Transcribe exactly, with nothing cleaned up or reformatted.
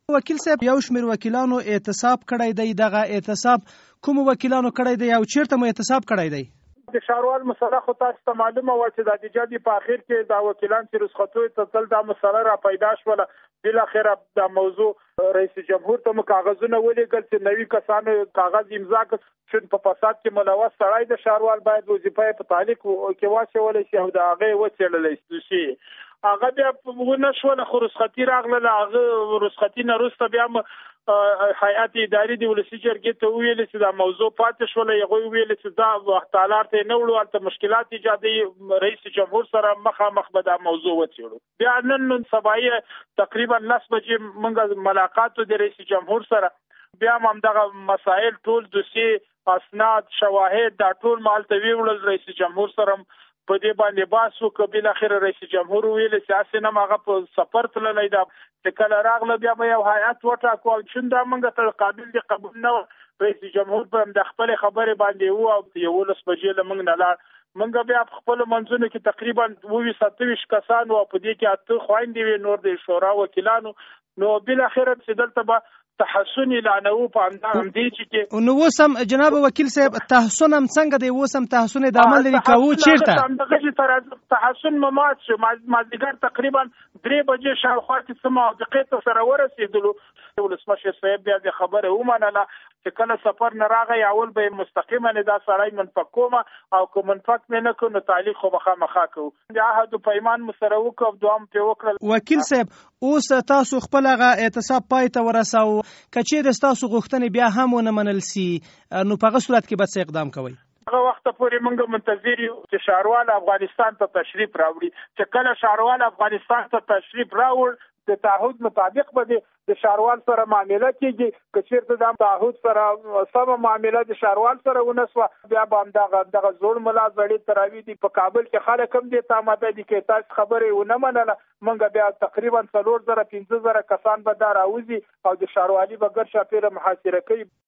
وکیل صاحب، یو شمېر وکیلانو اعتصاب کړی دی، دغه اعتصاب کوم وکیلانو کړی دی او چیرته مو اعتصاب کړی دی؟ د ښاروال مسله خو تاسو ته معلومه وه چې د جدي په اخر کې دا وکیلان چې رخصتوي ته تل دا مسله را پیدا شوله. بالاخره دا موضوع رئیس جمهور ته مو کاغذونه ولیږل چې نوي کسانو کاغذ امضا کړ چې په فساد کې ملوث سړی د ښاروال باید وظیفه یې په تعلیق کې واچولی شي او د هغې وڅېړلی شي. هغه بیا ونه شوله خو رخصتي راغله. هغه رخصتي نه وروسته بیا م هیئت اداري د ولسي جرګې ته وویل چې دا موضوع پاتې شوله. هغوی ویل چې دا تالار ته نه وړو، هلته مشکلات ایجادوي، رئیس جمهور سره مخامخ به دا موضوع وڅېړو. بیا نن سبا تقریبا لس بجې موږ ملاقات د رئیس جمهور سره، بیا هم همدغه مسایل ټول دوسیې اسناد شواهد دا ټول ما هلته ویوړل. رئیس جمهور سره په دې باندې بحث وکړ. بالاخره رئیس جمهور ویل چې هسې نه هغه په سفر تللی ده، چې کله راغله بیا به یو هیئت وټاکو او چون دا موږ ته قابل د قبول نه و. رئیس جمهور به هم د خپلې خبرې باندې و او یولس بجې له موږ نه لاړ. موږ بیا په خپلو منځونو کې تقریبا اووه اته ویشت کسان وو، په دې کې اته خویندې وې، نور د شورا وکیلانو. نو بالاخره چې دلته به تحسن اعلانوو په همدې چې نو اوس هم جناب وکیل صاحب تحسن هم څنګه دی؟ اوس هم تحسن د عمل لري کوو چیرته؟ تحسن ممات شو. مازدیګر تقریبا درې بجې شاوخوا کې څه موافقې ته سره ورسېدلو. ولسمشر صاحب بیا د خبره ومنله چې کله سفر نه راغی اول به مستقیما دا سړی منفق کومه او که منفق مې نه کړو نو تعلیق خو به خامخا کوو. د عهد و پیمان مو سره وکړو او دوام پرې وکړل. وکیل صاحب، اوس تاسو خپل هغه اعتصاب پای ته ورساو، که چیرې ستاسو غوښتنې بیا هم ونه منل سي نو په هغه صورت کې به څه اقدام کوئ؟ هغه وخت پورې موږ منتظر یو چې ښاروال افغانستان ته تشریف راوړي. چې کله ښاروال افغانستان ته تشریف راوړ د تعهد مطابق به د ښاروال سره معامله کېږي. که چېرته دا تعهد سره سمه معامله د ښاروال سره ونه سوه بیا به همدغه دغه زوړ ملا زړې تراوي دي. په کابل کې خلک هم دې ته آماده دي که تاسو خبرې ونه منله موږ بیا تقریبا څلور زره پنځه زره کسان به دا راوځي او د ښاروالي به ګرد چاپېره محاصره کوي.